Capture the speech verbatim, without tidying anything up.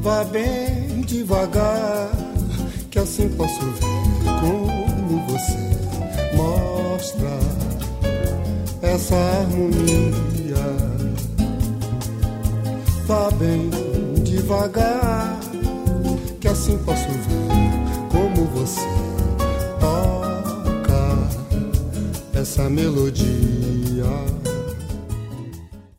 Vá bem devagar, que assim posso ver como você mostra essa harmonia. Vá bem devagar, que assim posso ver como você toca essa melodia.